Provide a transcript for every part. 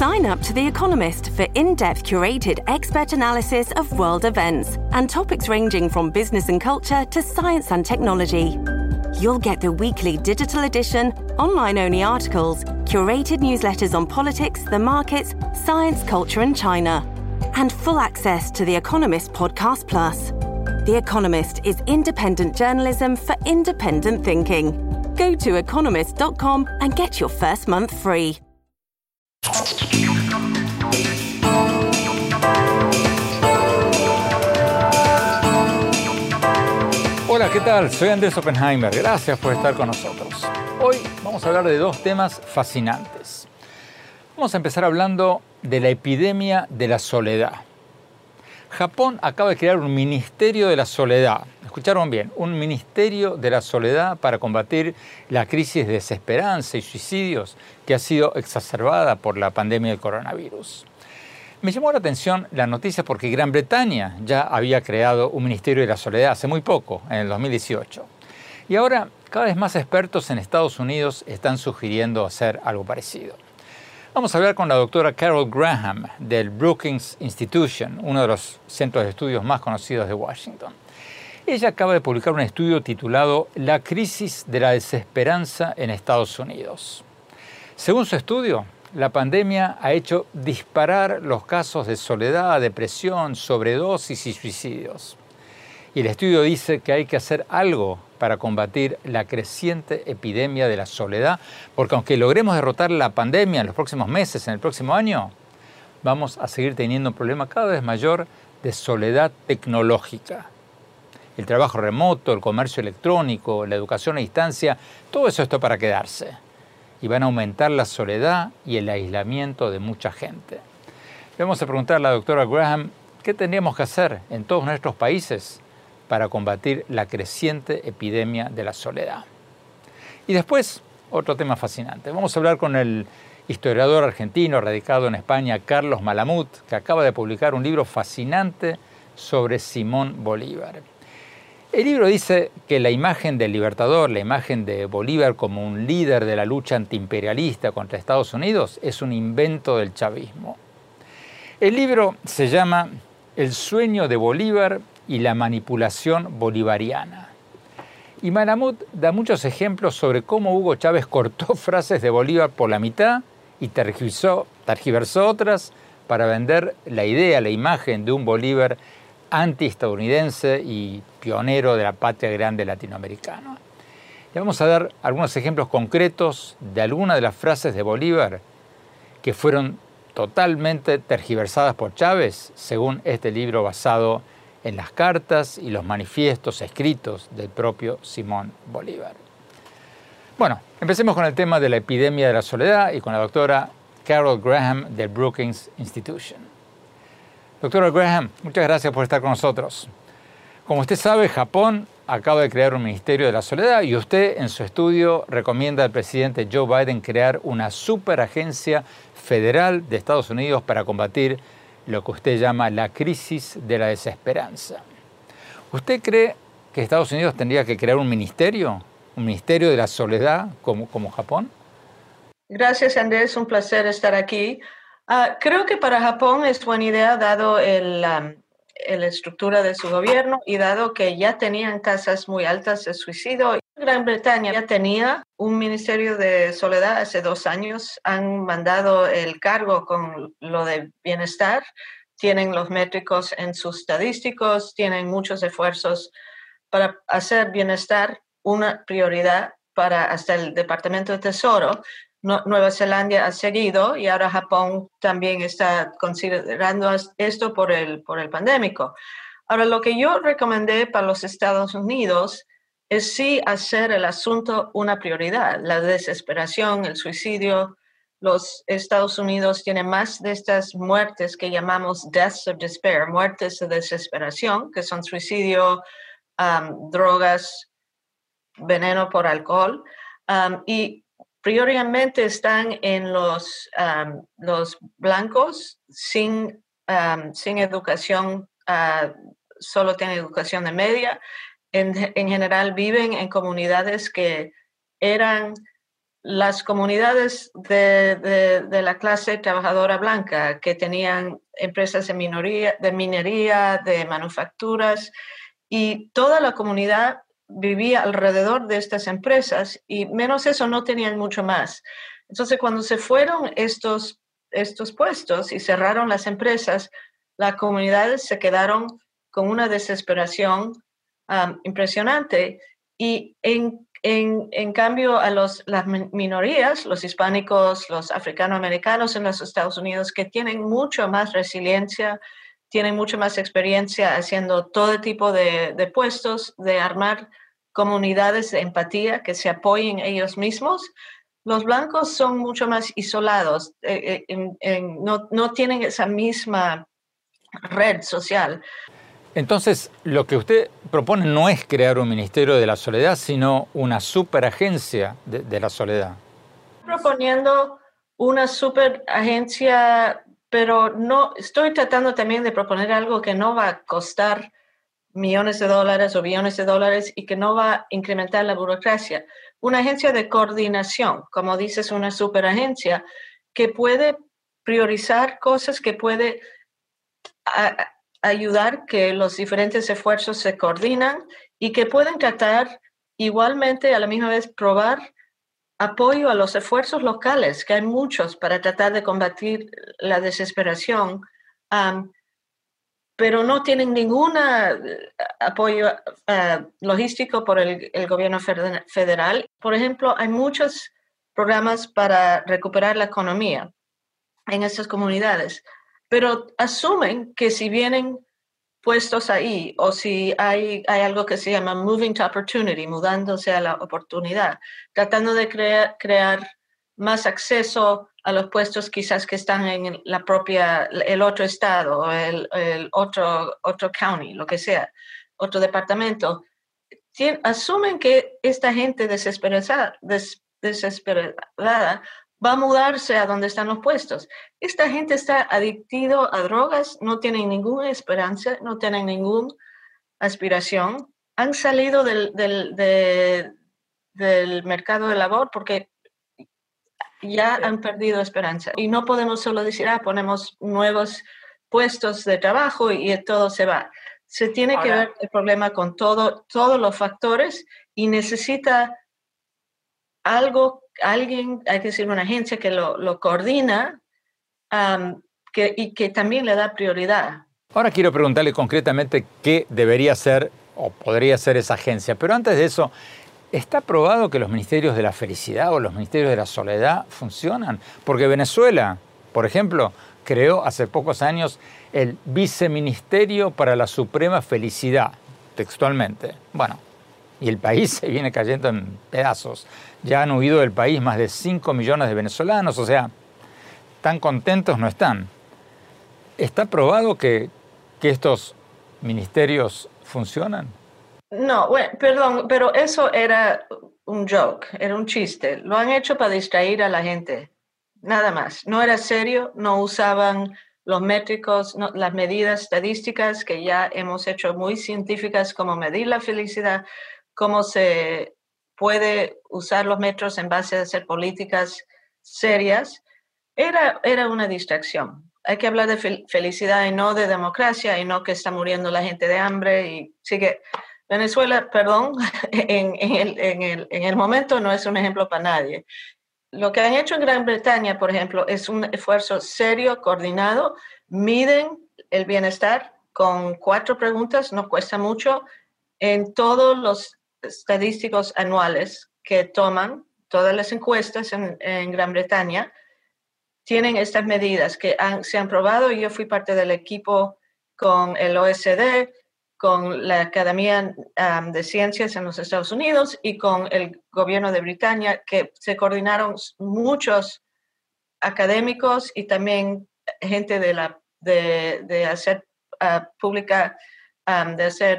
Sign up to The Economist for in-depth curated expert analysis of world events and topics ranging from business and culture to science and technology. You'll get the weekly digital edition, online-only articles, curated newsletters on politics, the markets, science, culture and China, and full access to The Economist Podcast Plus. The Economist is independent journalism for independent thinking. Go to economist.com and get your first month free. Hola, ¿qué tal? Soy Andrés Oppenheimer. Gracias por estar con nosotros. Hoy vamos a hablar de dos temas fascinantes. Vamos a empezar hablando de la epidemia de la soledad. Japón acaba de crear un Ministerio de la Soledad. Escucharon bien, un Ministerio de la Soledad para combatir la crisis de desesperanza y suicidios que ha sido exacerbada por la pandemia del coronavirus. Me llamó la atención la noticia porque Gran Bretaña ya había creado un Ministerio de la Soledad hace muy poco, en el 2018. Y ahora cada vez más expertos en Estados Unidos están sugiriendo hacer algo parecido. Vamos a hablar con la doctora Carol Graham del Brookings Institution, uno de los centros de estudios más conocidos de Washington. Ella acaba de publicar un estudio titulado La crisis de la desesperanza en Estados Unidos. Según su estudio, la pandemia ha hecho disparar los casos de soledad, depresión, sobredosis y suicidios. Y el estudio dice que hay que hacer algo para combatir la creciente epidemia de la soledad, porque aunque logremos derrotar la pandemia en los próximos meses, en el próximo año, vamos a seguir teniendo un problema cada vez mayor de soledad tecnológica. El trabajo remoto, el comercio electrónico, la educación a distancia, todo eso está para quedarse. Y van a aumentar la soledad y el aislamiento de mucha gente. Le vamos a preguntar a la doctora Graham qué tendríamos que hacer en todos nuestros países para combatir la creciente epidemia de la soledad. Y después, otro tema fascinante. Vamos a hablar con el historiador argentino radicado en España, Carlos Malamud, que acaba de publicar un libro fascinante sobre Simón Bolívar. El libro dice que la imagen del libertador, la imagen de Bolívar como un líder de la lucha antiimperialista contra Estados Unidos, es un invento del chavismo. El libro se llama El sueño de Bolívar y la manipulación bolivariana. Y Malamud da muchos ejemplos sobre cómo Hugo Chávez cortó frases de Bolívar por la mitad y tergiversó otras para vender la idea, la imagen de un Bolívar antiestadounidense y pionero de la patria grande latinoamericana. Le vamos a dar algunos ejemplos concretos de algunas de las frases de Bolívar que fueron totalmente tergiversadas por Chávez, según este libro basado en las cartas y los manifiestos escritos del propio Simón Bolívar. Bueno, empecemos con el tema de la epidemia de la soledad y con la doctora Carol Graham del Brookings Institution. Doctora Graham, muchas gracias por estar con nosotros. Como usted sabe, Japón acaba de crear un Ministerio de la Soledad y usted en su estudio recomienda al presidente Joe Biden crear una superagencia federal de Estados Unidos para combatir lo que usted llama la crisis de la desesperanza. ¿Usted cree que Estados Unidos tendría que crear un ministerio de la soledad como Japón? Gracias, Andrés. Un placer estar aquí. Creo que para Japón es buena idea, dado la estructura de su gobierno y dado que ya tenían tasas muy altas de suicidio. Gran Bretaña ya tenía un ministerio de soledad hace 2 años. Han mandado el cargo con lo de bienestar. Tienen los métricos en sus estadísticos, tienen muchos esfuerzos para hacer bienestar una prioridad para hasta el Departamento de Tesoro. Nueva Zelanda ha seguido y ahora Japón también está considerando esto por el pandémico. Ahora, lo que yo recomendé para los Estados Unidos es sí hacer el asunto una prioridad. La desesperación, el suicidio. Los Estados Unidos tienen más de estas muertes que llamamos deaths of despair, muertes de desesperación, que son suicidio, drogas, veneno por alcohol, y prioritariamente están en los blancos sin educación, solo tienen educación de media. En general viven en comunidades que eran las comunidades de la clase trabajadora blanca que tenían empresas de minería, de manufacturas, y toda la comunidad vivía alrededor de estas empresas y menos eso no tenían mucho más. Entonces, cuando se fueron estos puestos y cerraron las empresas, las comunidades se quedaron con una desesperación impresionante y en cambio a las minorías, los hispánicos, los africanoamericanos en los Estados Unidos, que tienen mucho más resiliencia, tienen mucha más experiencia haciendo todo tipo de puestos, de armar comunidades de empatía que se apoyen ellos mismos. Los blancos son mucho más isolados, no tienen esa misma red social. Entonces, lo que usted propone no es crear un ministerio de la soledad, sino una superagencia de la soledad. Proponiendo una superagencia, pero no estoy tratando también de proponer algo que no va a costar millones de dólares o billones de dólares y que no va a incrementar la burocracia. Una agencia de coordinación, como dices, una superagencia que puede priorizar cosas, que puede ayudar que los diferentes esfuerzos se coordinan y que pueden tratar igualmente a la misma vez probar apoyo a los esfuerzos locales, que hay muchos para tratar de combatir la desesperación, pero no tienen ningún apoyo logístico por el gobierno federal. Por ejemplo, hay muchos programas para recuperar la economía en estas comunidades, pero asumen que si vienen puestos ahí o si hay algo que se llama moving to opportunity, mudándose a la oportunidad, tratando de crear más acceso a los puestos quizás que están en el otro estado o el otro county, lo que sea, otro departamento, asumen que esta gente desesperada va a mudarse a donde están los puestos. Esta gente está adictido a drogas, no tienen ninguna esperanza, no tienen ninguna aspiración. Han salido del mercado de labor porque ya han perdido esperanza. Y no podemos solo decir, ponemos nuevos puestos de trabajo y todo se va. Se tiene que ver el problema con todos los factores y necesita alguien, hay que decir una agencia que lo coordina y que también le da prioridad. Ahora quiero preguntarle concretamente qué debería ser o podría ser esa agencia, pero antes de eso, ¿está probado que los ministerios de la felicidad o los ministerios de la soledad funcionan? Porque Venezuela, por ejemplo, creó hace pocos años el Viceministerio para la Suprema Felicidad, textualmente. Bueno, y el país se viene cayendo en pedazos. Ya han huido del país más de 5 millones de venezolanos, o sea, tan contentos no están. ¿Está probado que estos ministerios funcionan? No, bueno, perdón, pero eso era un joke, era un chiste. Lo han hecho para distraer a la gente, nada más. No era serio, no usaban los métricos, las medidas estadísticas que ya hemos hecho muy científicas, como medir la felicidad, cómo se puede usar los metros en base a hacer políticas serias. Era una distracción. Hay que hablar de felicidad y no de democracia y no que está muriendo la gente de hambre y sigue. Venezuela, perdón, en el momento no es un ejemplo para nadie. Lo que han hecho en Gran Bretaña, por ejemplo, es un esfuerzo serio, coordinado. Miden el bienestar con 4 preguntas, no cuesta mucho, en todos los estadísticos anuales que toman, todas las encuestas en Gran Bretaña, tienen estas medidas que se han probado. Yo fui parte del equipo con el OECD, con la Academia de Ciencias en los Estados Unidos y con el gobierno de Britania, que se coordinaron muchos académicos y también gente de hacer pública, de hacer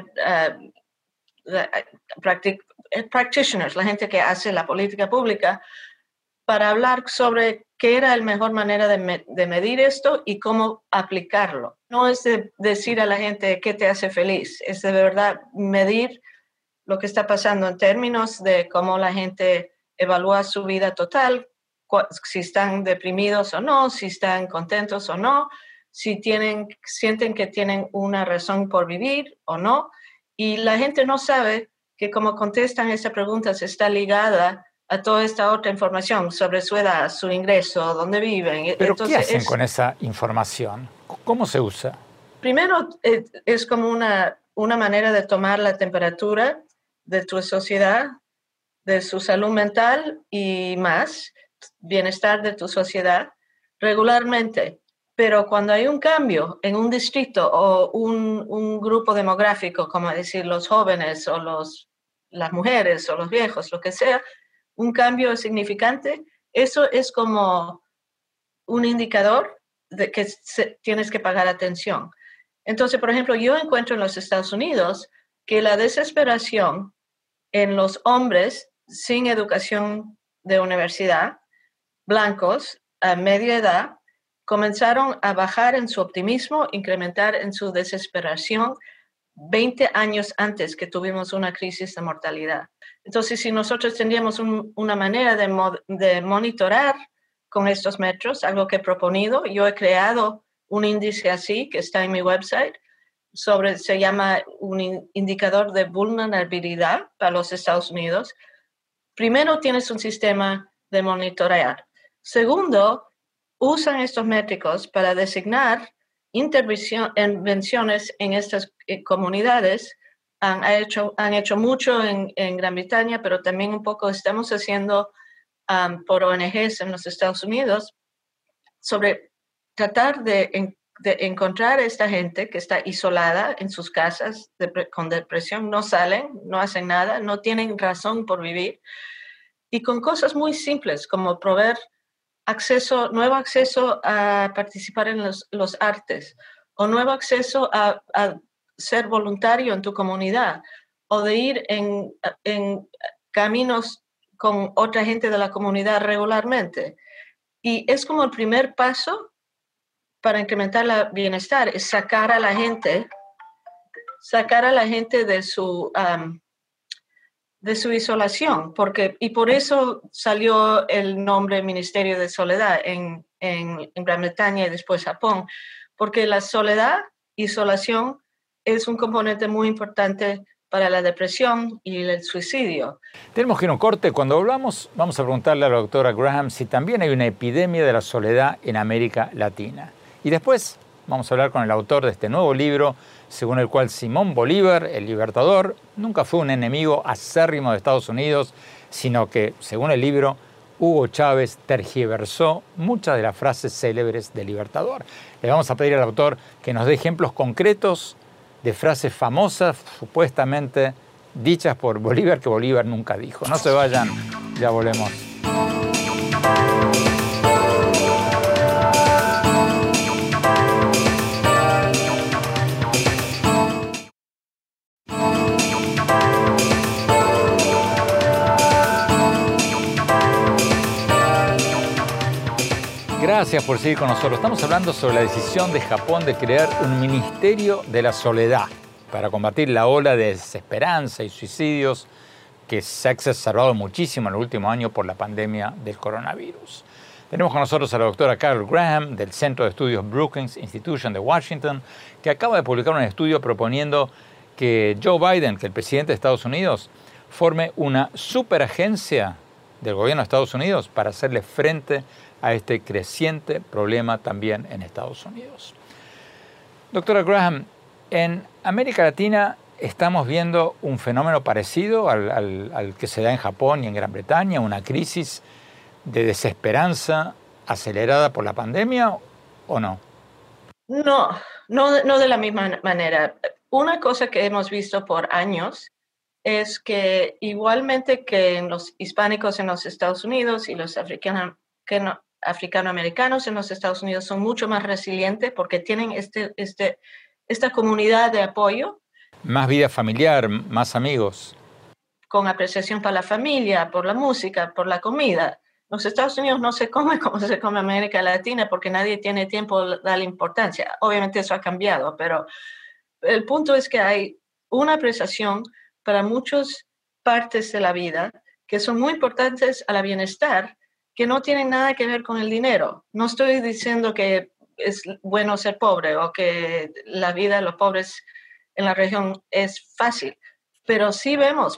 practitioners, la gente que hace la política pública, para hablar sobre qué era la mejor manera de medir esto y cómo aplicarlo. No es de decir a la gente qué te hace feliz, es de verdad medir lo que está pasando en términos de cómo la gente evalúa su vida total, si están deprimidos o no, si están contentos o no, si sienten que tienen una razón por vivir o no. Y la gente no sabe que como contestan esa pregunta está ligada a toda esta otra información sobre su edad, su ingreso, dónde viven. ¿Pero qué hacen con esa información? ¿Cómo se usa? Primero, es como una manera de tomar la temperatura de tu sociedad, de su salud mental y más, bienestar de tu sociedad regularmente. Pero cuando hay un cambio en un distrito o un grupo demográfico, como decir los jóvenes o las mujeres o los viejos, lo que sea, un cambio significante, eso es como un indicador de que tienes que pagar atención. Entonces, por ejemplo, yo encuentro en los Estados Unidos que la desesperación en los hombres sin educación de universidad, blancos, a media edad, comenzaron a bajar en su optimismo, incrementar en su desesperación 20 años antes que tuvimos una crisis de mortalidad. Entonces, si nosotros tendríamos una manera de monitorar con estos metros, algo que he proponido, yo he creado un índice así que está en mi website, se llama un indicador de vulnerabilidad para los Estados Unidos. Primero, tienes un sistema de monitorear. Segundo, usan estos métricos para designar intervenciones en estas comunidades. Han hecho mucho en Gran Bretaña, pero también un poco estamos haciendo por ONGs en los Estados Unidos sobre tratar de encontrar a esta gente que está isolada en sus casas con depresión, no salen, no hacen nada, no tienen razón por vivir, y con cosas muy simples como proveer nuevo acceso a participar en los artes, o nuevo acceso a ser voluntario en tu comunidad, o de ir en caminos con otra gente de la comunidad regularmente. Y es como el primer paso para incrementar el bienestar, es sacar a la gente de su isolación, y por eso salió el nombre Ministerio de Soledad en Gran Bretaña y después Japón, porque la isolación, es un componente muy importante para la depresión y el suicidio. Tenemos que ir a un corte. Cuando volvamos, vamos a preguntarle a la doctora Graham si también hay una epidemia de la soledad en América Latina. Y después vamos a hablar con el autor de este nuevo libro, según el cual Simón Bolívar, el libertador, nunca fue un enemigo acérrimo de Estados Unidos, sino que, según el libro, Hugo Chávez tergiversó muchas de las frases célebres del libertador. Le vamos a pedir al autor que nos dé ejemplos concretos de frases famosas, supuestamente dichas por Bolívar, que Bolívar nunca dijo. No se vayan, ya volvemos. Gracias por seguir con nosotros. Estamos hablando sobre la decisión de Japón de crear un Ministerio de la Soledad para combatir la ola de desesperanza y suicidios que se ha exacerbado muchísimo en el último año por la pandemia del coronavirus. Tenemos con nosotros a la doctora Carol Graham del Centro de Estudios Brookings Institution de Washington, que acaba de publicar un estudio proponiendo que Joe Biden, que el presidente de Estados Unidos, forme una superagencia del gobierno de Estados Unidos para hacerle frente a este creciente problema también en Estados Unidos. Doctora Graham, en América Latina estamos viendo un fenómeno parecido al que se da en Japón y en Gran Bretaña, una crisis de desesperanza acelerada por la pandemia, ¿o no? No de la misma manera. Una cosa que hemos visto por años es que igualmente que en los hispánicos en los Estados Unidos y los africanoamericanos en los Estados Unidos son mucho más resilientes porque tienen esta comunidad de apoyo. Más vida familiar, más amigos. Con apreciación para la familia, por la música, por la comida. En los Estados Unidos no se come como se come en América Latina porque nadie tiene tiempo de darle importancia. Obviamente eso ha cambiado, pero el punto es que hay una apreciación para muchas partes de la vida que son muy importantes a la bienestar, que no tienen nada que ver con el dinero. No estoy diciendo que es bueno ser pobre o que la vida de los pobres en la región es fácil, pero sí vemos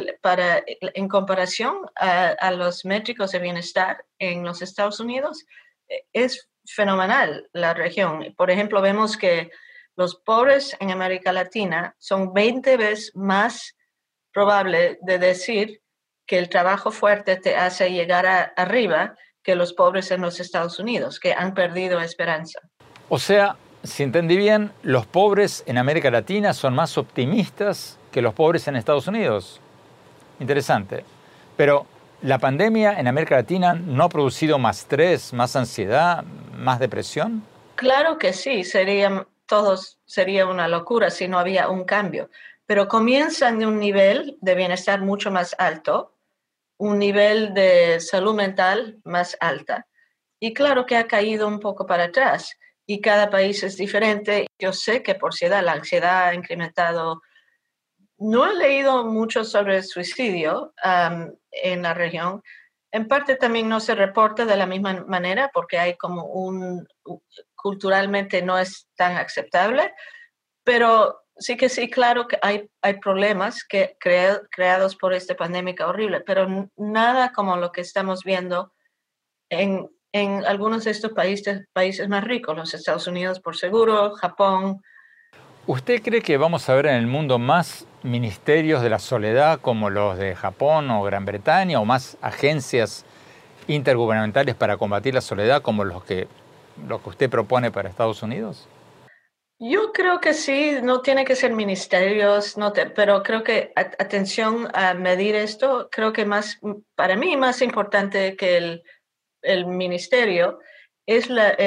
en comparación a los métricos de bienestar en los Estados Unidos, es fenomenal la región. Por ejemplo, vemos que los pobres en América Latina son 20 veces más probable de decir que el trabajo fuerte te hace llegar arriba que los pobres en los Estados Unidos, que han perdido esperanza. O sea, si entendí bien, los pobres en América Latina son más optimistas que los pobres en Estados Unidos. Interesante. Pero ¿la pandemia en América Latina no ha producido más estrés, más ansiedad, más depresión? Claro que sí, sería una locura si no había un cambio. Pero comienzan de un nivel de bienestar mucho más alto, un nivel de salud mental más alta. Y claro que ha caído un poco para atrás y cada país es diferente. Yo sé que por la ansiedad ha incrementado. No he leído mucho sobre el suicidio en la región. En parte también no se reporta de la misma manera porque hay como culturalmente no es tan aceptable, pero sí, claro que hay problemas creados por esta pandemia horrible, pero nada como lo que estamos viendo en algunos de estos países más ricos, los Estados Unidos por seguro, Japón. ¿Usted cree que vamos a ver en el mundo más ministerios de la soledad como los de Japón o Gran Bretaña o más agencias intergubernamentales para combatir la soledad como lo que usted propone para Estados Unidos? Yo creo que sí, no tiene que ser ministerios, pero creo que atención a medir esto, creo que para mí más importante que el ministerio es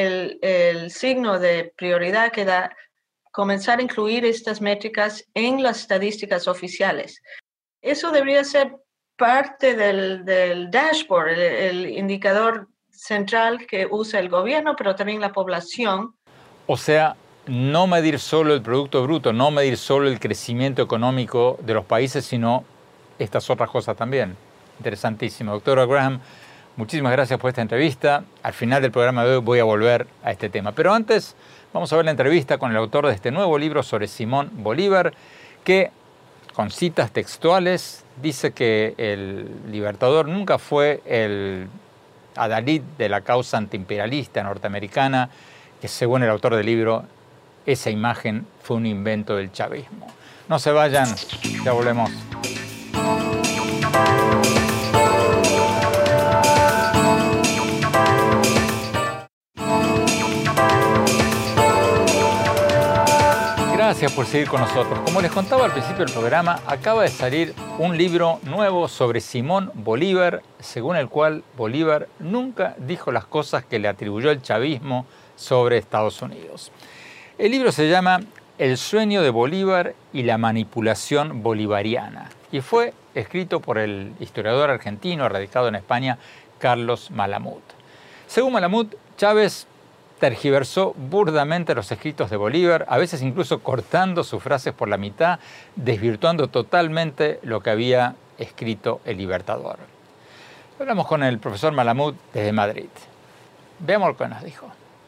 el signo de prioridad que da comenzar a incluir estas métricas en las estadísticas oficiales. Eso debería ser parte del dashboard, el indicador central que usa el gobierno, pero también la población. O sea, no medir solo el Producto Bruto, no medir solo el crecimiento económico de los países, sino estas otras cosas también. Interesantísimo. Doctora Graham, muchísimas gracias por esta entrevista. Al final del programa de hoy voy a volver a este tema. Pero antes vamos a ver la entrevista con el autor de este nuevo libro sobre Simón Bolívar, que con citas textuales dice que el Libertador nunca fue el adalid de la causa antiimperialista norteamericana, que según el autor del libro, esa imagen fue un invento del chavismo. No se vayan, ya volvemos. Gracias por seguir con nosotros. Como les contaba al principio del programa, acaba de salir un libro nuevo sobre Simón Bolívar, según el cual Bolívar nunca dijo las cosas que le atribuyó el chavismo sobre Estados Unidos. El libro se llama El sueño de Bolívar y la manipulación bolivariana y fue escrito por el historiador argentino radicado en España, Carlos Malamud. Según Malamud, Chávez tergiversó burdamente los escritos de Bolívar, a veces incluso cortando sus frases por la mitad, desvirtuando totalmente lo que había escrito el Libertador. Hablamos con el profesor Malamud desde Madrid. Veamos lo que nos dijo.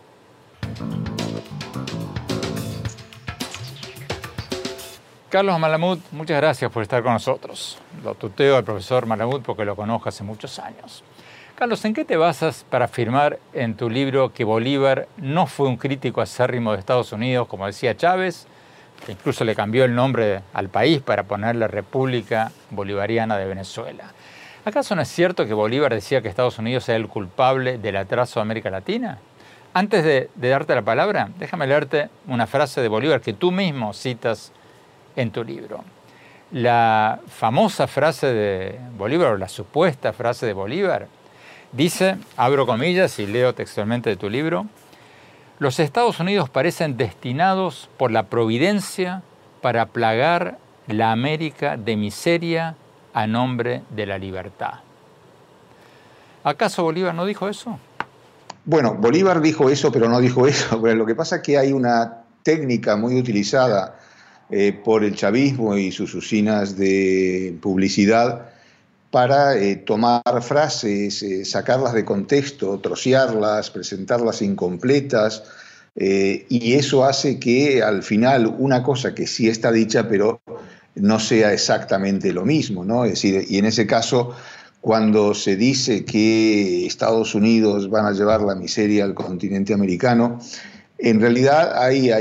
Carlos Malamud, muchas gracias por estar con nosotros. Lo tuteo al profesor Malamud porque lo conozco hace muchos años. Carlos, ¿en qué te basas para afirmar en tu libro que Bolívar no fue un crítico acérrimo de Estados Unidos, como decía Chávez, que incluso le cambió el nombre al país para ponerle República Bolivariana de Venezuela? ¿Acaso no es cierto que Bolívar decía que Estados Unidos era el culpable del atraso de América Latina? Antes de darte la palabra, déjame leerte una frase de Bolívar que tú mismo citas en tu libro. La famosa frase de Bolívar, o la supuesta frase de Bolívar, dice, abro comillas y leo textualmente de tu libro: los Estados Unidos parecen destinados por la providencia para plagar la América de miseria a nombre de la libertad. ¿Acaso Bolívar no dijo eso? Bueno, Bolívar dijo eso, pero no dijo eso. Bueno, lo que pasa es que hay una técnica muy utilizada por el chavismo y sus usinas de publicidad para tomar frases, sacarlas de contexto, trocearlas, presentarlas incompletas, y eso hace que al final una cosa que sí está dicha, pero no sea exactamente lo mismo, ¿no? Es decir, y en ese caso, cuando se dice que Estados Unidos van a llevar la miseria al continente americano, en realidad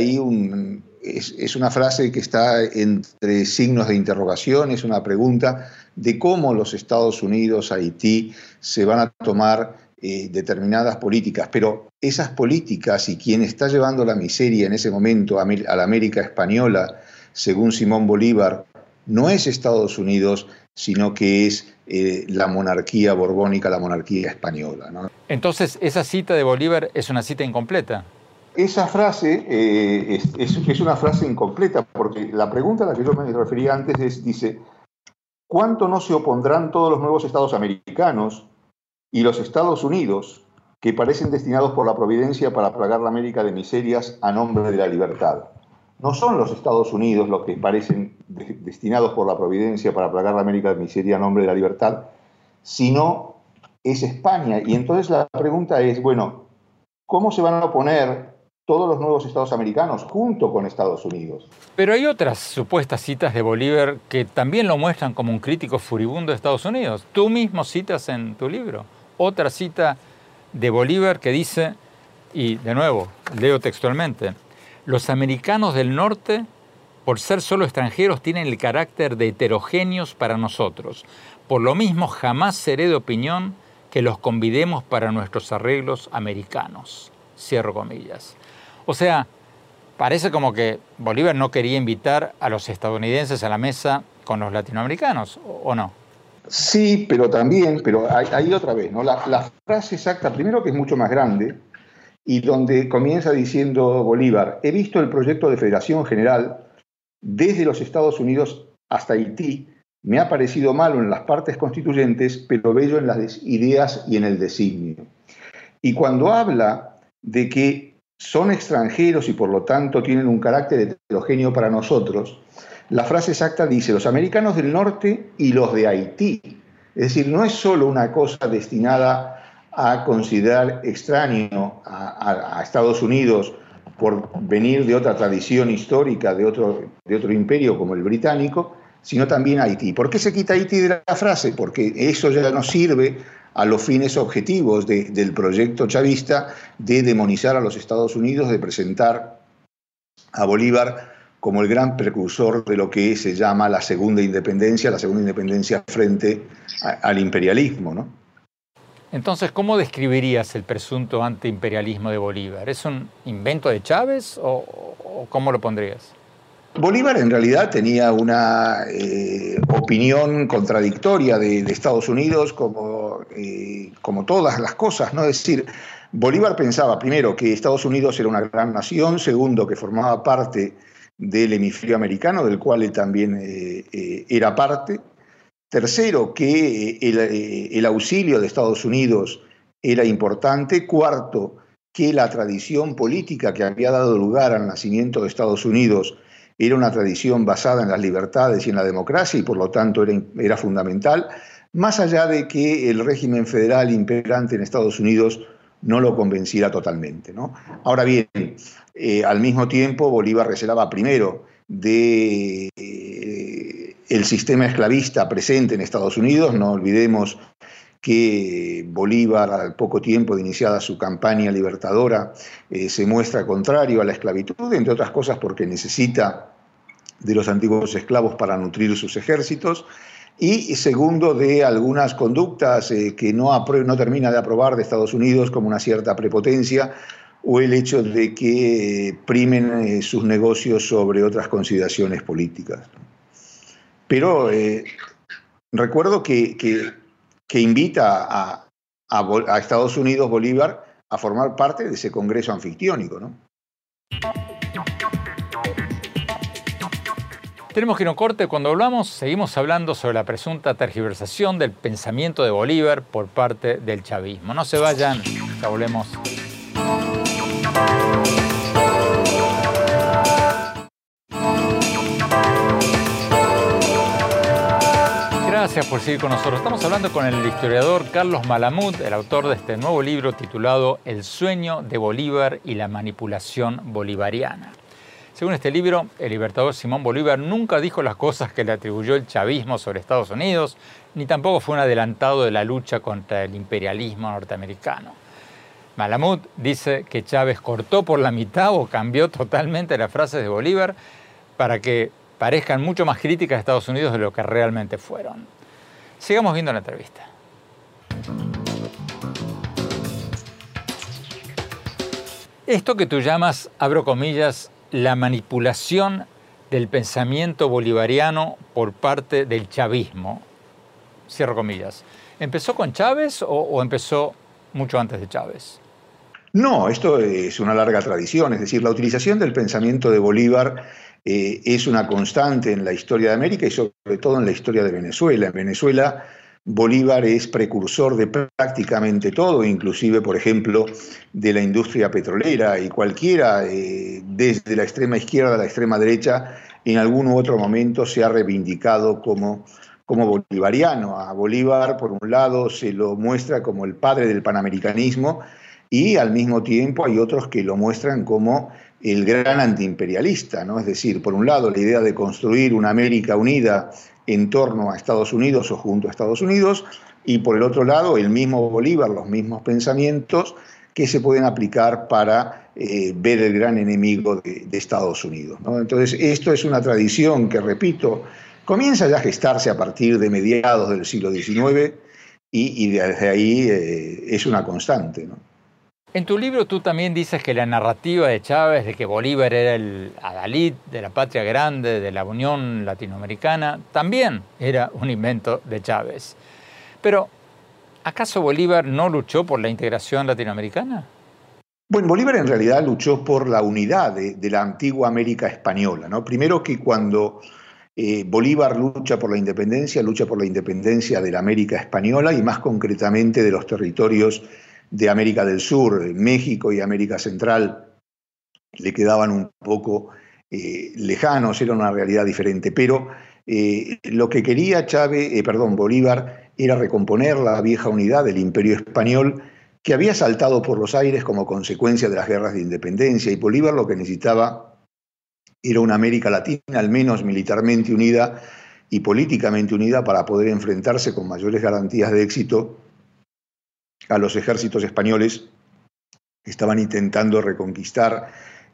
es una frase que está entre signos de interrogación, es una pregunta de cómo los Estados Unidos, Haití, se van a tomar determinadas políticas. Pero esas políticas y quien está llevando la miseria en ese momento a la América española, según Simón Bolívar, no es Estados Unidos, sino que es la monarquía borbónica, la monarquía española, ¿no? Entonces, ¿esa cita de Bolívar es una cita incompleta? Esa frase es una frase incompleta, porque la pregunta a la que yo me refería antes dice, ¿cuánto no se opondrán todos los nuevos estados americanos y los Estados Unidos, que parecen destinados por la providencia para plagar la América de miserias a nombre de la libertad? No son los Estados Unidos los que parecen destinados por la providencia para plagar la América de miseria a nombre de la libertad, sino es España. Y entonces la pregunta es, bueno, ¿cómo se van a oponer todos los nuevos estados americanos junto con Estados Unidos? Pero hay otras supuestas citas de Bolívar que también lo muestran como un crítico furibundo de Estados Unidos. Tú mismo citas en tu libro otra cita de Bolívar que dice, y de nuevo, leo textualmente, los americanos del norte, por ser solo extranjeros, tienen el carácter de heterogéneos para nosotros. Por lo mismo, jamás seré de opinión que los convidemos para nuestros arreglos americanos. Cierro comillas. O sea, parece como que Bolívar no quería invitar a los estadounidenses a la mesa con los latinoamericanos, ¿o no? Sí, pero ahí otra vez, ¿no? La frase exacta, primero que es mucho más grande, y donde comienza diciendo Bolívar, he visto el proyecto de federación general desde los Estados Unidos hasta Haití, me ha parecido malo en las partes constituyentes, pero bello en las ideas y en el designio. Y cuando habla de que son extranjeros y por lo tanto tienen un carácter heterogéneo para nosotros, la frase exacta dice los americanos del norte y los de Haití. Es decir, no es solo una cosa destinada a considerar extraño a Estados Unidos por venir de otra tradición histórica, de otro imperio como el británico, sino también a Haití. ¿Por qué se quita Haití de la frase? Porque eso ya no sirve a los fines objetivos del proyecto chavista de demonizar a los Estados Unidos, de presentar a Bolívar como el gran precursor de lo que se llama la segunda independencia frente al imperialismo, ¿no? Entonces, ¿cómo describirías el presunto antiimperialismo de Bolívar? ¿Es un invento de Chávez o cómo lo pondrías? Bolívar en realidad tenía una opinión contradictoria de Estados Unidos como todas las cosas, ¿no? Es decir, Bolívar pensaba primero que Estados Unidos era una gran nación, segundo que formaba parte del hemisferio americano, del cual él también era parte, tercero que el auxilio de Estados Unidos era importante, cuarto que la tradición política que había dado lugar al nacimiento de Estados Unidos era una tradición basada en las libertades y en la democracia y por lo tanto era fundamental, más allá de que el régimen federal imperante en Estados Unidos no lo convenciera totalmente, ¿no? Ahora bien, al mismo tiempo Bolívar recelaba primero de el sistema esclavista presente en Estados Unidos. No olvidemos que Bolívar, al poco tiempo de iniciada su campaña libertadora, se muestra contrario a la esclavitud, entre otras cosas porque necesita de los antiguos esclavos para nutrir sus ejércitos, y segundo, de algunas conductas que no termina de aprobar de Estados Unidos, como una cierta prepotencia o el hecho de que primen sus negocios sobre otras consideraciones políticas. Pero recuerdo que invita a Estados Unidos Bolívar a formar parte de ese congreso anfictiónico, ¿no? Tenemos que ir a un corte. Cuando hablamos, seguimos hablando sobre la presunta tergiversación del pensamiento de Bolívar por parte del chavismo. No se vayan, ya volvemos. Gracias por seguir con nosotros. Estamos hablando con el historiador Carlos Malamud, el autor de este nuevo libro titulado El sueño de Bolívar y la manipulación bolivariana. Según este libro, el libertador Simón Bolívar nunca dijo las cosas que le atribuyó el chavismo sobre Estados Unidos, ni tampoco fue un adelantado de la lucha contra el imperialismo norteamericano. Malamud dice que Chávez cortó por la mitad o cambió totalmente las frases de Bolívar para que parezcan mucho más críticas a Estados Unidos de lo que realmente fueron. Sigamos viendo la entrevista. Esto que tú llamas, abro comillas, la manipulación del pensamiento bolivariano por parte del chavismo, cierro comillas, ¿empezó con Chávez o empezó mucho antes de Chávez? No, esto es una larga tradición, es decir, la utilización del pensamiento de Bolívar es una constante en la historia de América y sobre todo en la historia de Venezuela. En Venezuela, Bolívar es precursor de prácticamente todo, inclusive, por ejemplo, de la industria petrolera, y cualquiera, desde la extrema izquierda a la extrema derecha, en algún u otro momento se ha reivindicado como bolivariano. A Bolívar, por un lado, se lo muestra como el padre del panamericanismo, y al mismo tiempo hay otros que lo muestran como el gran antiimperialista, ¿no? Es decir, por un lado, la idea de construir una América unida en torno a Estados Unidos o junto a Estados Unidos, y por el otro lado, el mismo Bolívar, los mismos pensamientos que se pueden aplicar para ver el gran enemigo de Estados Unidos, ¿no? Entonces, esto es una tradición que, repito, comienza ya a gestarse a partir de mediados del siglo XIX y desde ahí es una constante, ¿no? En tu libro tú también dices que la narrativa de Chávez de que Bolívar era el adalid de la patria grande, de la Unión Latinoamericana, también era un invento de Chávez. Pero, ¿acaso Bolívar no luchó por la integración latinoamericana? Bueno, Bolívar en realidad luchó por la unidad de la antigua América española, ¿no? Primero que cuando Bolívar lucha por la independencia de la América española y más concretamente de los territorios de América del Sur. México y América Central le quedaban un poco lejanos, era una realidad diferente, pero lo que quería Bolívar era recomponer la vieja unidad del Imperio Español que había saltado por los aires como consecuencia de las guerras de independencia, y Bolívar lo que necesitaba era una América Latina, al menos militarmente unida y políticamente unida, para poder enfrentarse con mayores garantías de éxito a los ejércitos españoles que estaban intentando reconquistar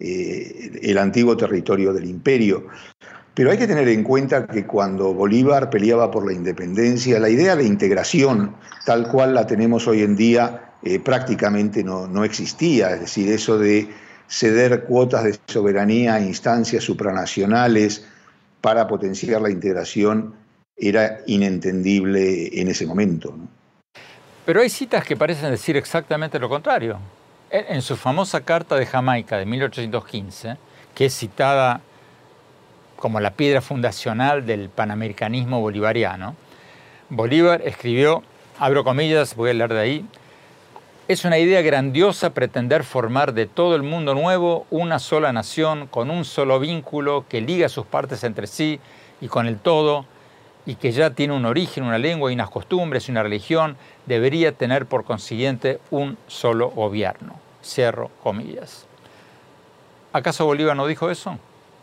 el antiguo territorio del imperio. Pero hay que tener en cuenta que cuando Bolívar peleaba por la independencia, la idea de integración, tal cual la tenemos hoy en día, prácticamente no existía. Es decir, eso de ceder cuotas de soberanía a instancias supranacionales para potenciar la integración era inentendible en ese momento, ¿no? Pero hay citas que parecen decir exactamente lo contrario. En su famosa Carta de Jamaica de 1815, que es citada como la piedra fundacional del panamericanismo bolivariano, Bolívar escribió, abro comillas, voy a leer de ahí, es una idea grandiosa pretender formar de todo el mundo nuevo una sola nación con un solo vínculo que liga sus partes entre sí y con el todo, y que ya tiene un origen, una lengua y unas costumbres y una religión, debería tener por consiguiente un solo gobierno. Cierro comillas. ¿Acaso Bolívar no dijo eso?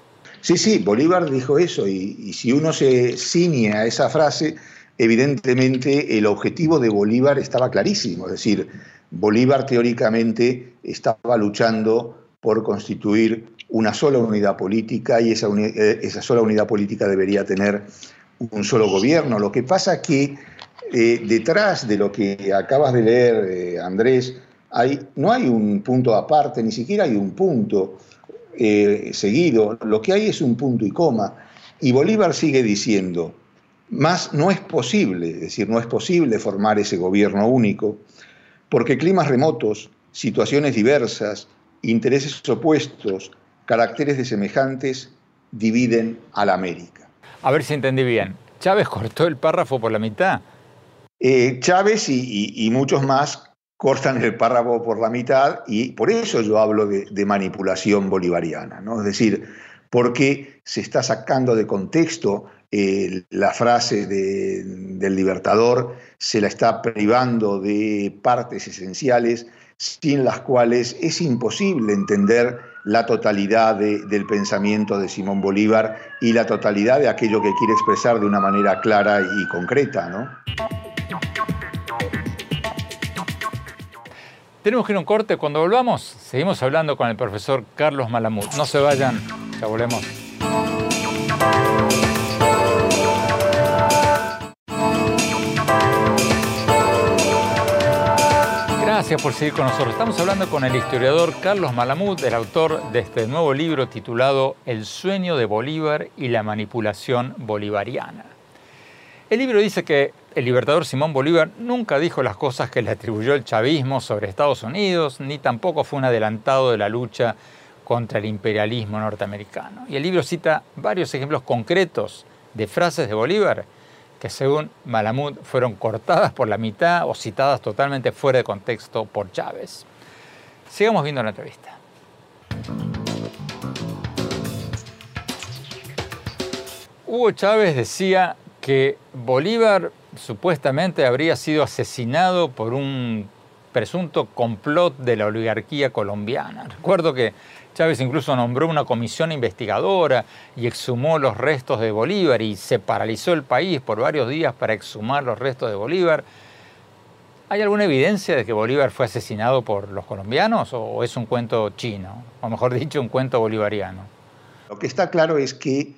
Sí, Bolívar dijo eso, y si uno se ciñe a esa frase, evidentemente el objetivo de Bolívar estaba clarísimo. Es decir, Bolívar teóricamente estaba luchando por constituir una sola unidad política, y esa sola unidad política debería tener un solo gobierno. Lo que pasa es que detrás de lo que acabas de leer, Andrés, no hay un punto aparte, ni siquiera hay un punto seguido. Lo que hay es un punto y coma. Y Bolívar sigue diciendo, más no es posible, es decir, no es posible formar ese gobierno único, porque climas remotos, situaciones diversas, intereses opuestos, caracteres desemejantes dividen a la América. A ver si entendí bien. ¿Chávez cortó el párrafo por la mitad? Chávez y muchos más cortan el párrafo por la mitad, y por eso yo hablo de manipulación bolivariana, ¿no? Es decir, porque se está sacando de contexto la frase del Libertador se la está privando de partes esenciales sin las cuales es imposible entender la totalidad del pensamiento de Simón Bolívar y la totalidad de aquello que quiere expresar de una manera clara y concreta, ¿no? Tenemos que ir a un corte. Cuando volvamos, seguimos hablando con el profesor Carlos Malamud. No se vayan, ya volvemos. Gracias por seguir con nosotros. Estamos hablando con el historiador Carlos Malamud, el autor de este nuevo libro titulado El sueño de Bolívar y la manipulación bolivariana. El libro dice que el libertador Simón Bolívar nunca dijo las cosas que le atribuyó el chavismo sobre Estados Unidos, ni tampoco fue un adelantado de la lucha contra el imperialismo norteamericano. Y el libro cita varios ejemplos concretos de frases de Bolívar que según Malamud fueron cortadas por la mitad o citadas totalmente fuera de contexto por Chávez. Sigamos viendo la entrevista. Hugo Chávez decía que Bolívar supuestamente habría sido asesinado por un presunto complot de la oligarquía colombiana. Recuerdo que Chávez incluso nombró una comisión investigadora y exhumó los restos de Bolívar y se paralizó el país por varios días para exhumar los restos de Bolívar. ¿Hay alguna evidencia de que Bolívar fue asesinado por los colombianos o es un cuento chino? O mejor dicho, un cuento bolivariano. Lo que está claro es que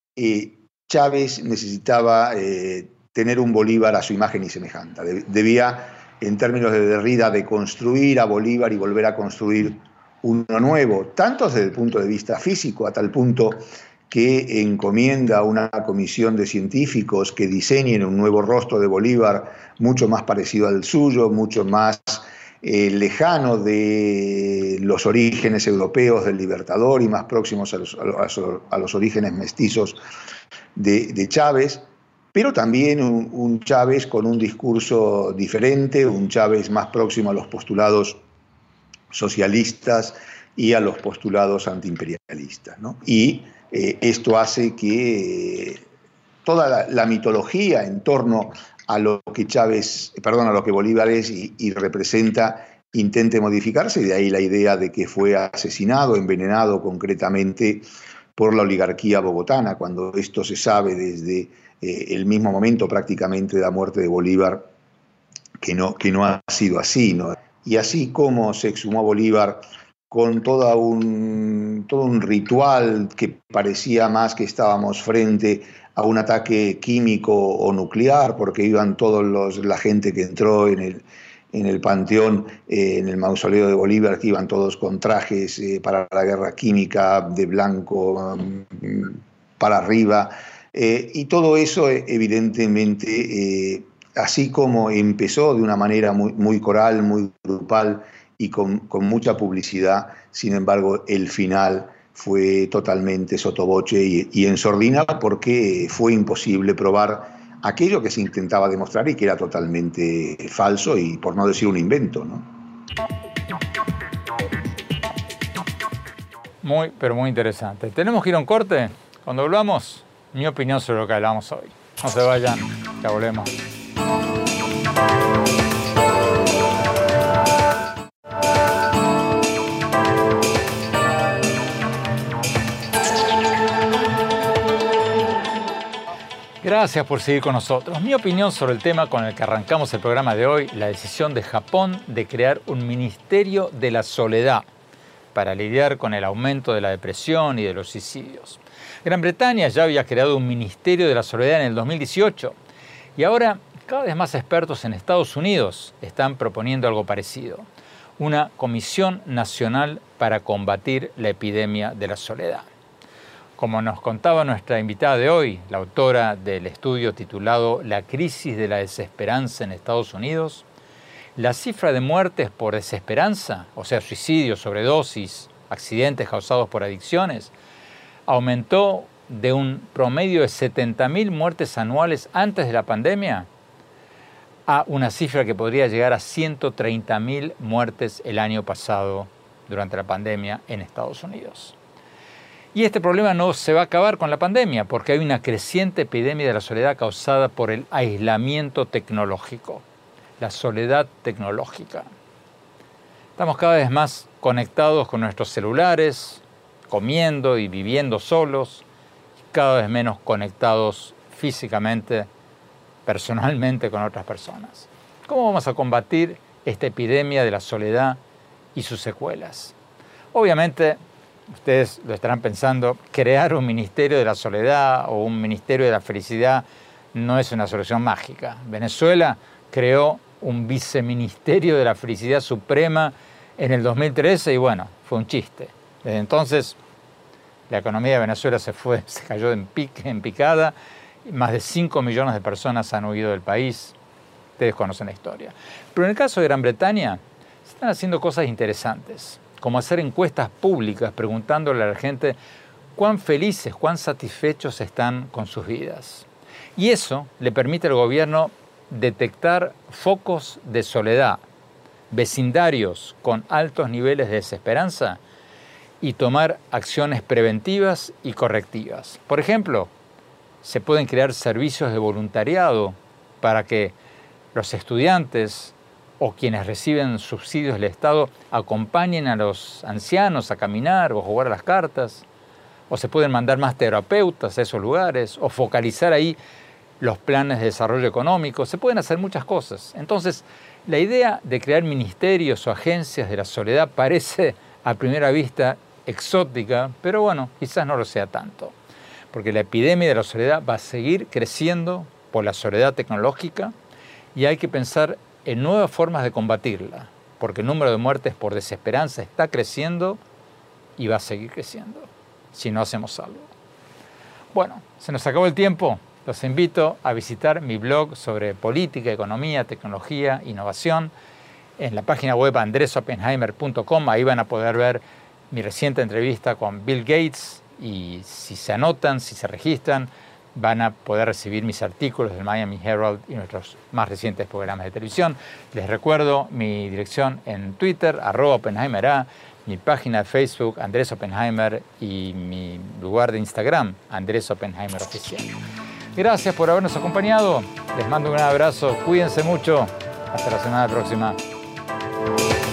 Chávez necesitaba tener un Bolívar a su imagen y semejanza. Debía, en términos de Derrida, de construir a Bolívar y volver a construir uno nuevo, tanto desde el punto de vista físico, a tal punto que encomienda a una comisión de científicos que diseñen un nuevo rostro de Bolívar mucho más parecido al suyo, mucho más lejano de los orígenes europeos del Libertador y más próximos a los orígenes mestizos de Chávez, pero también un Chávez con un discurso diferente, un Chávez más próximo a los postulados socialistas y a los postulados antiimperialistas, ¿no? Y esto hace que toda la mitología en torno a lo que a lo que Bolívar es y representa intente modificarse, y de ahí la idea de que fue asesinado, envenenado concretamente por la oligarquía bogotana, cuando esto se sabe desde el mismo momento prácticamente de la muerte de Bolívar, que no ha sido así, ¿no? Y así como se exhumó a Bolívar con todo un ritual que parecía más que estábamos frente a un ataque químico o nuclear, porque iban la gente que entró en el panteón, en el mausoleo de Bolívar, que iban todos con trajes para la guerra química, de blanco para arriba, y todo eso evidentemente, así como empezó de una manera muy coral, muy grupal y con mucha publicidad, sin embargo el final fue totalmente sotoboche y en sordina, porque fue imposible probar aquello que se intentaba demostrar y que era totalmente falso y, por no decir, un invento, ¿no? Muy, pero muy interesante. ¿Tenemos que ir a un corte? Cuando volvamos, mi opinión sobre lo que hablamos hoy. No se vayan, ya volvemos. Gracias por seguir con nosotros. Mi opinión sobre el tema con el que arrancamos el programa de hoy, la decisión de Japón de crear un Ministerio de la Soledad para lidiar con el aumento de la depresión y de los suicidios. Gran Bretaña ya había creado un Ministerio de la Soledad en el 2018 y ahora cada vez más expertos en Estados Unidos están proponiendo algo parecido, una Comisión Nacional para combatir la epidemia de la soledad. Como nos contaba nuestra invitada de hoy, la autora del estudio titulado La crisis de la desesperanza en Estados Unidos, la cifra de muertes por desesperanza, o sea, suicidios, sobredosis, accidentes causados por adicciones, aumentó de un promedio de 70.000 muertes anuales antes de la pandemia a una cifra que podría llegar a 130.000 muertes el año pasado durante la pandemia en Estados Unidos. Y este problema no se va a acabar con la pandemia, porque hay una creciente epidemia de la soledad causada por el aislamiento tecnológico, la soledad tecnológica. Estamos cada vez más conectados con nuestros celulares, comiendo y viviendo solos, y cada vez menos conectados físicamente, personalmente con otras personas. ¿Cómo vamos a combatir esta epidemia de la soledad y sus secuelas? Obviamente, ustedes lo estarán pensando, crear un ministerio de la soledad o un ministerio de la felicidad no es una solución mágica. Venezuela creó un viceministerio de la felicidad suprema en el 2013 y bueno, fue un chiste. Desde entonces, la economía de Venezuela se cayó en picada. Más de 5 millones de personas han huido del país. Ustedes conocen la historia. Pero en el caso de Gran Bretaña, se están haciendo cosas interesantes, como hacer encuestas públicas preguntándole a la gente cuán felices, cuán satisfechos están con sus vidas. Y eso le permite al gobierno detectar focos de soledad, vecindarios con altos niveles de desesperanza y tomar acciones preventivas y correctivas. Por ejemplo, se pueden crear servicios de voluntariado para que los estudiantes o quienes reciben subsidios del Estado acompañen a los ancianos a caminar o a jugar a las cartas, o se pueden mandar más terapeutas a esos lugares, o focalizar ahí los planes de desarrollo económico. Se pueden hacer muchas cosas. Entonces, la idea de crear ministerios o agencias de la soledad parece a primera vista exótica, pero bueno, quizás no lo sea tanto, porque la epidemia de la soledad va a seguir creciendo por la soledad tecnológica y hay que pensar en nuevas formas de combatirla, porque el número de muertes por desesperanza está creciendo y va a seguir creciendo si no hacemos algo. Bueno, se nos acabó el tiempo. Los invito a visitar mi blog sobre política, economía, tecnología, innovación en la página web andresopenheimer.com. Ahí van a poder ver mi reciente entrevista con Bill Gates y si se anotan, si se registran, van a poder recibir mis artículos del Miami Herald y nuestros más recientes programas de televisión. Les recuerdo mi dirección en Twitter, @OppenheimerA, mi página de Facebook, Andrés Oppenheimer, y mi lugar de Instagram, Andrés Oppenheimer Oficial. Gracias por habernos acompañado. Les mando un gran abrazo. Cuídense mucho. Hasta la semana próxima.